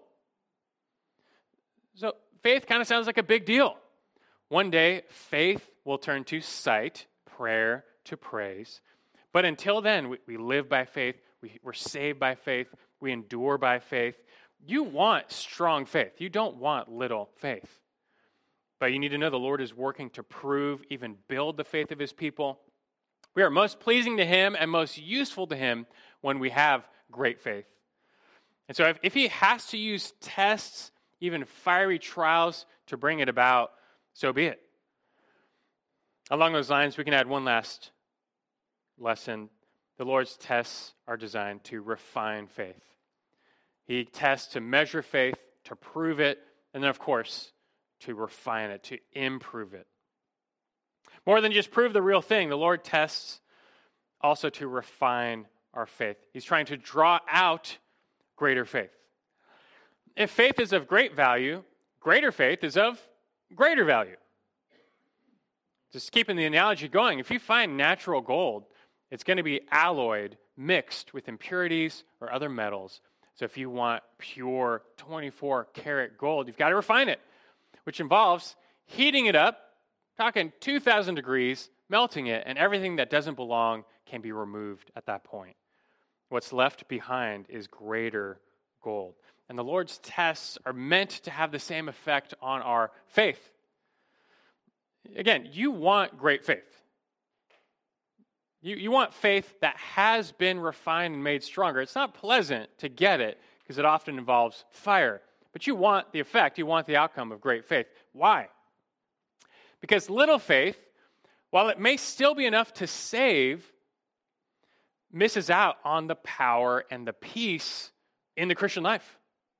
Speaker 1: So faith kind of sounds like a big deal. One day, faith will turn to sight, prayer to praise. But until then, we live by faith. We're saved by faith. We endure by faith. You want strong faith. You don't want little faith. But you need to know the Lord is working to prove, even build the faith of his people. We are most pleasing to him and most useful to him when we have great faith. And so if he has to use tests, even fiery trials to bring it about, so be it. Along those lines, we can add one last lesson. The Lord's tests are designed to refine faith. He tests to measure faith, to prove it, and then, of course, to refine it, to improve it. More than just prove the real thing, the Lord tests also to refine our faith. He's trying to draw out greater faith. If faith is of great value, greater faith is of greater value. Just keeping the analogy going, if you find natural gold, it's going to be alloyed, mixed with impurities or other metals. So if you want pure 24-karat gold, you've got to refine it, which involves heating it up, talking 2,000 degrees, melting it, and everything that doesn't belong can be removed at that point. What's left behind is greater gold. And the Lord's tests are meant to have the same effect on our faith. Again, you want great faith. You want faith that has been refined and made stronger. It's not pleasant to get it because it often involves fire. But you want the effect, you want the outcome of great faith. Why? Because little faith, while it may still be enough to save, misses out on the power and the peace in the Christian life.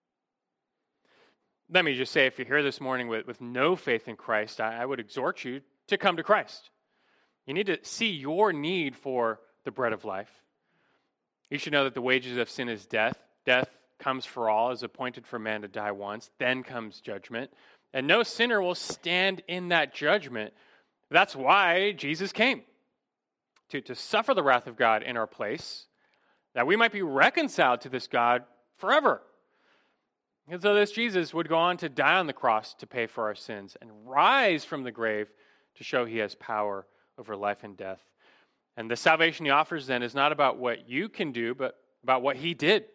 Speaker 1: Let me just say, if you're here this morning with no faith in Christ, I would exhort you to come to Christ. You need to see your need for the bread of life. You should know that the wages of sin is death. Death comes for all, is appointed for man to die once. Then comes judgment. And no sinner will stand in that judgment. That's why Jesus came, to suffer the wrath of God in our place, that we might be reconciled to this God forever. And so this Jesus would go on to die on the cross to pay for our sins and rise from the grave to show he has power over life and death. And the salvation he offers then is not about what you can do, but about what he did.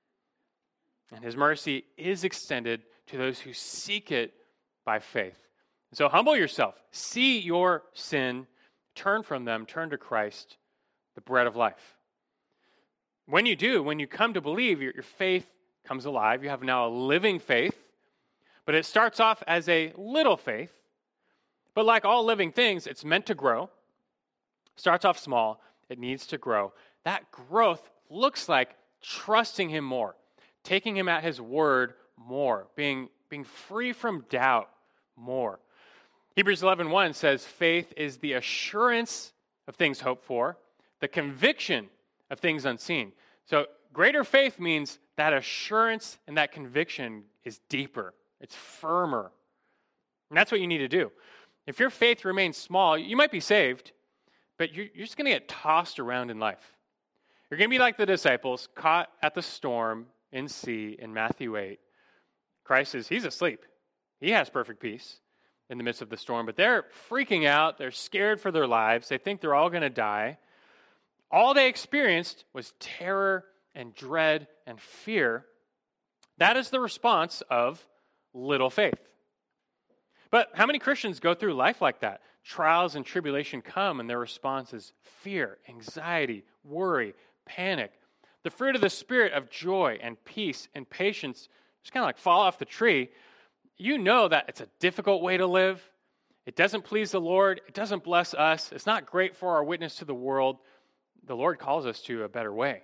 Speaker 1: And his mercy is extended to those who seek it by faith. So humble yourself, see your sin, turn from them, turn to Christ, the bread of life. When you do, when you come to believe, your faith comes alive. You have now a living faith, but it starts off as a little faith. But like all living things, it's meant to grow. Starts off small. It needs to grow. That growth looks like trusting him more, taking him at his word more, being free from doubt more. Hebrews 11:1 says, faith is the assurance of things hoped for, the conviction of things unseen. So greater faith means that assurance and that conviction is deeper. It's firmer. And that's what you need to do. If your faith remains small, you might be saved, but you're just going to get tossed around in life. You're going to be like the disciples caught at the storm in sea in Matthew 8. Christ he's asleep. He has perfect peace in the midst of the storm, but they're freaking out. They're scared for their lives. They think they're all going to die. All they experienced was terror and dread and fear. That is the response of little faith. But how many Christians go through life like that? Trials and tribulation come, and their response is fear, anxiety, worry, panic. The fruit of the Spirit of joy and peace and patience just kind of like fall off the tree. You know that it's a difficult way to live. It doesn't please the Lord. It doesn't bless us. It's not great for our witness to the world. The Lord calls us to a better way.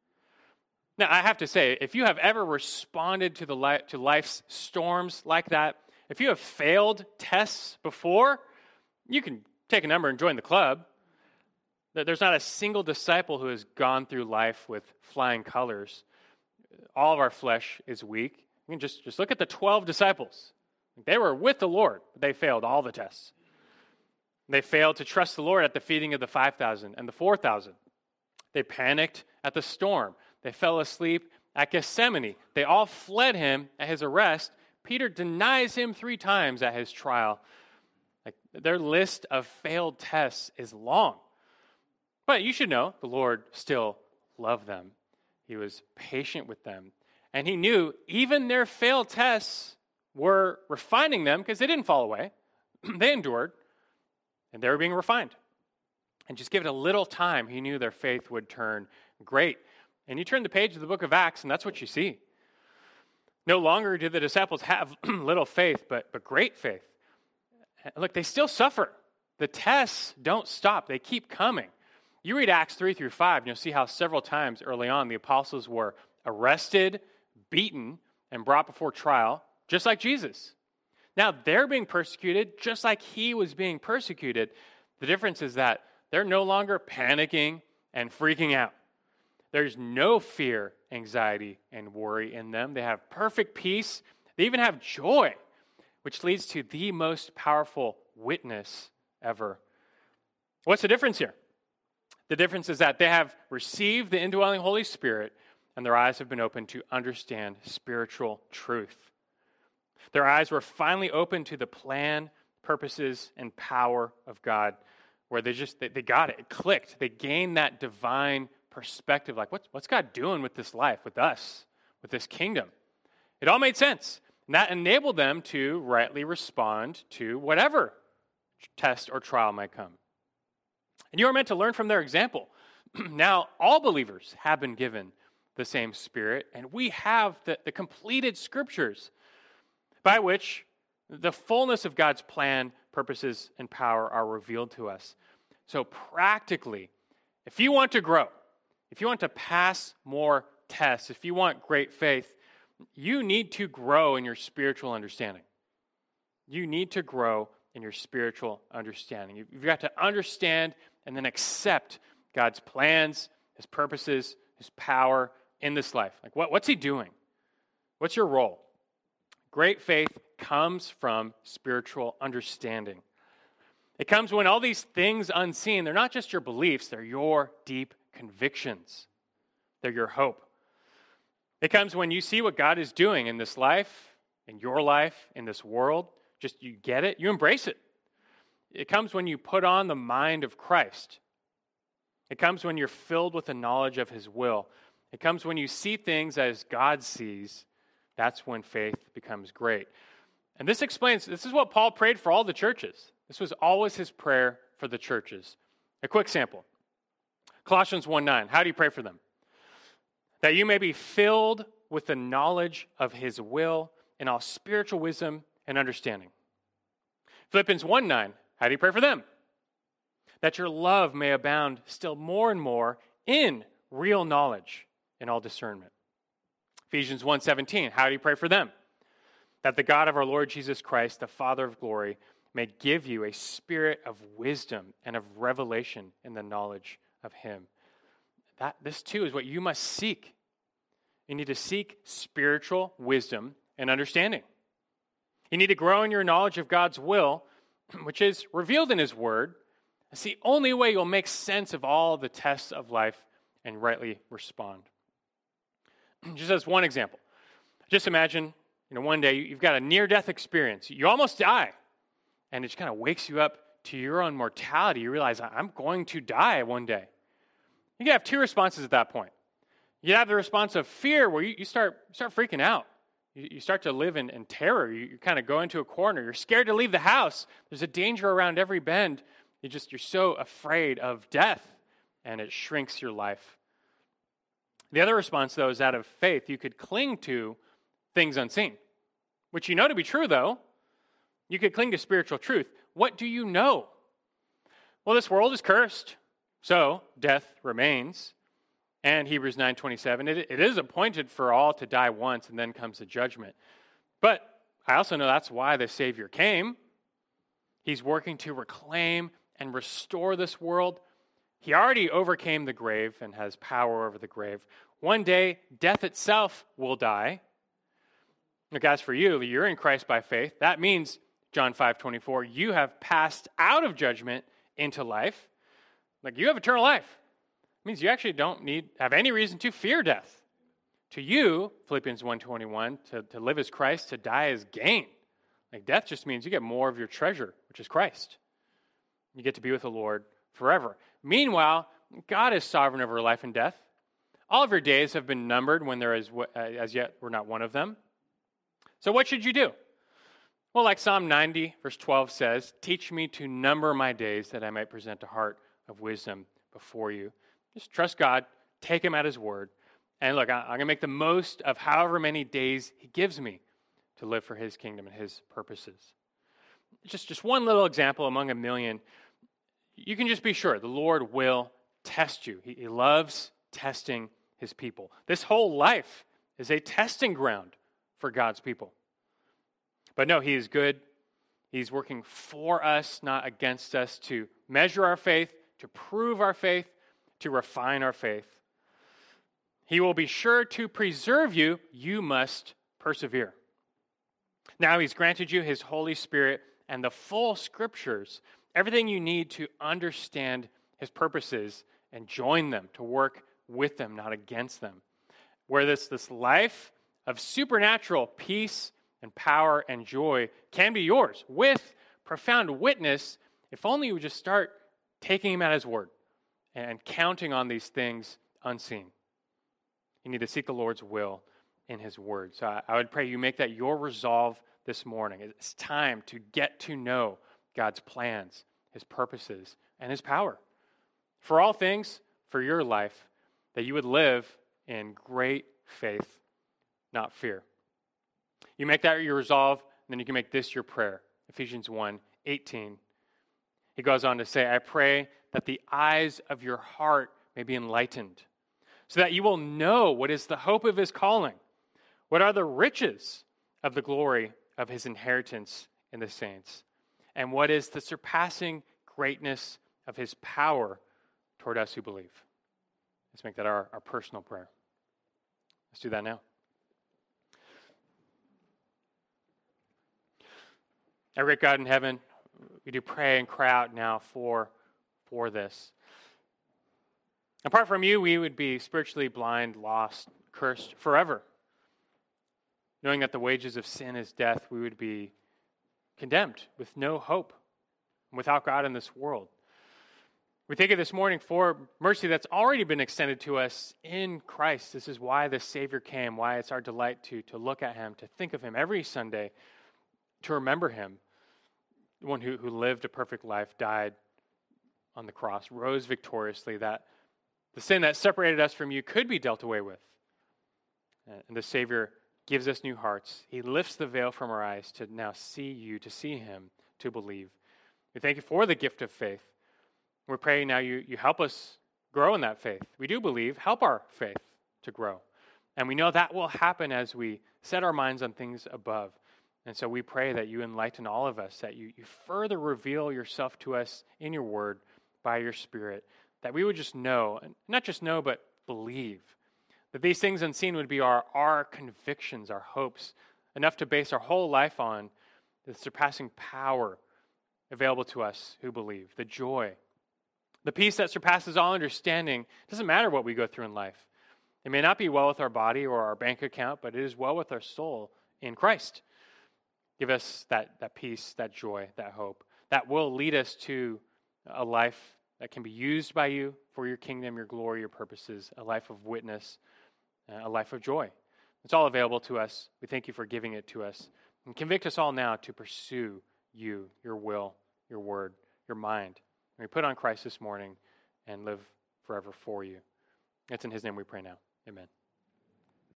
Speaker 1: Now, I have to say, if you have ever responded to life's storms like that, if you have failed tests before, you can take a number and join the club. There's not a single disciple who has gone through life with flying colors. All of our flesh is weak. You can just look at the 12 disciples. They were with the Lord, but they failed all the tests. They failed to trust the Lord at the feeding of the 5,000 and the 4,000. They panicked at the storm. They fell asleep at Gethsemane. They all fled him at his arrest. Peter denies him 3 times at his trial. Their list of failed tests is long. But you should know the Lord still loved them. He was patient with them. And he knew even their failed tests were refining them because they didn't fall away. They endured, and they were being refined. And just give it a little time, he knew their faith would turn great. And you turn the page of the book of Acts, and that's what you see. No longer do the disciples have little faith, but great faith. Look, they still suffer. The tests don't stop. They keep coming. You read Acts 3-5, and you'll see how several times early on the apostles were arrested, beaten, and brought before trial, just like Jesus. Now they're being persecuted just like he was being persecuted. The difference is that they're no longer panicking and freaking out. There's no fear, anxiety, and worry in them. They have perfect peace. They even have joy, which leads to the most powerful witness ever. What's the difference here? The difference is that they have received the indwelling Holy Spirit, and their eyes have been opened to understand spiritual truth. Their eyes were finally opened to the plan, purposes, and power of God, where they got it. It clicked. They gained that divine perspective, like what's God doing with this life, with us, with this kingdom? It all made sense. And that enabled them to rightly respond to whatever test or trial might come. And you are meant to learn from their example. Now, all believers have been given the same Spirit, and we have the completed Scriptures by which the fullness of God's plan, purposes, and power are revealed to us. So practically, if you want to grow, if you want to pass more tests, if you want great faith, you need to grow in your spiritual understanding. You need to grow in your spiritual understanding. You've got to understand and then accept God's plans, His purposes, His power in this life. Like, what's He doing? What's your role? Great faith comes from spiritual understanding. It comes when all these things unseen, they're not just your beliefs, they're your deep convictions. They're your hope. It comes when you see what God is doing in this life, in your life, in this world. Just you get it, you embrace it. It comes when you put on the mind of Christ. It comes when you're filled with the knowledge of His will. It comes when you see things as God sees. That's when faith becomes great. And this is what Paul prayed for all the churches. This was always his prayer for the churches. A quick sample. Colossians 1:9. How do you pray for them? That you may be filled with the knowledge of His will in all spiritual wisdom and understanding. Philippians 1:9. How do you pray for them? That your love may abound still more and more in real knowledge and all discernment. Ephesians 1:17. How do you pray for them? That the God of our Lord Jesus Christ, the Father of glory, may give you a spirit of wisdom and of revelation in the knowledge of Him. This too is what you must seek. You need to seek spiritual wisdom and understanding. You need to grow in your knowledge of God's will, which is revealed in His Word. It's the only way you'll make sense of all the tests of life and rightly respond. Just as one example, just imagine, one day you've got a near-death experience. You almost die, and it just kind of wakes you up to your own mortality. You realize, I'm going to die one day. You can have two responses at that point. You have the response of fear, where you start freaking out. You start to live in terror. You kind of go into a corner. You're scared to leave the house. There's a danger around every bend. You're so afraid of death, and it shrinks your life. The other response, though, is that of faith. You could cling to things unseen, which you know to be true, though. You could cling to spiritual truth. What do you know? Well, this world is cursed, so death remains. And Hebrews 9:27, it is appointed for all to die once, and then comes the judgment. But I also know that's why the Savior came. He's working to reclaim and restore this world. He already overcame the grave and has power over the grave. One day, death itself will die. Look, as for you, you're in Christ by faith. That means, John 5:24, you have passed out of judgment into life. Like, you have eternal life. It means you actually don't have any reason to fear death. To you, Philippians 1:21, to live as Christ, to die as gain. Like, death just means you get more of your treasure, which is Christ. You get to be with the Lord forever. Meanwhile, God is sovereign over life and death. All of your days have been numbered when there is as yet were not one of them. So what should you do? Well, like Psalm 90, verse 12 says, teach me to number my days that I might present a heart of wisdom before you. Just trust God, take Him at His word, and look, I'm going to make the most of however many days He gives me to live for His kingdom and His purposes. Just one little example among a million. You can just be sure the Lord will test you. He loves testing His people. This whole life is a testing ground for God's people. But no, He is good. He's working for us, not against us, to measure our faith, to prove our faith, to refine our faith. He will be sure to preserve you. You must persevere. Now He's granted you His Holy Spirit and the full Scriptures, everything you need to understand His purposes and join them, to work with them, not against them. Where this life of supernatural peace and power and joy can be yours with profound witness if only you would just start taking Him at His word and counting on these things unseen. You need to seek the Lord's will in His word. So I would pray you make that your resolve this morning. It's time to get to know God's plans, his purposes, and his power. For all things, for your life, that you would live in great faith, not fear. You make that your resolve, and then you can make this your prayer. Ephesians 1:18. He goes on to say, I pray that the eyes of your heart may be enlightened, so that you will know what is the hope of his calling, what are the riches of the glory of his inheritance in the saints, and what is the surpassing greatness of his power toward us who believe. Let's make that our personal prayer. Let's do that now. Our great God in heaven, we do pray and cry out now for this. Apart from you, we would be spiritually blind, lost, cursed forever. Knowing that the wages of sin is death, we would be condemned with no hope, without God in this world. We thank you this morning for mercy that's already been extended to us in Christ. This is why the Savior came, why it's our delight to look at him, to think of him every Sunday, to remember him, the one who lived a perfect life, died on the cross, rose victoriously, that the sin that separated us from you could be dealt away with. And the Savior gives us new hearts. He lifts the veil from our eyes to now see you, to see him, to believe. We thank you for the gift of faith. We're praying now you help us grow in that faith. We do believe. Help our faith to grow. And we know that will happen as we set our minds on things above. And so we pray that you enlighten all of us, that you further reveal yourself to us in your word by your Spirit, that we would just know, and not just know, but believe, that these things unseen would be our convictions, our hopes, enough to base our whole life on, the surpassing power available to us who believe, the joy, the peace that surpasses all understanding. It doesn't matter what we go through in life. It may not be well with our body or our bank account, but it is well with our soul in Christ. Give us that peace, that joy, that hope, that will lead us to a life that can be used by you for your kingdom, your glory, your purposes, a life of witness, a life of joy. It's all available to us. We thank you for giving it to us. And convict us all now to pursue you, your will, your word, your mind. And we put on Christ this morning and live forever for you. It's in his name we pray now. Amen.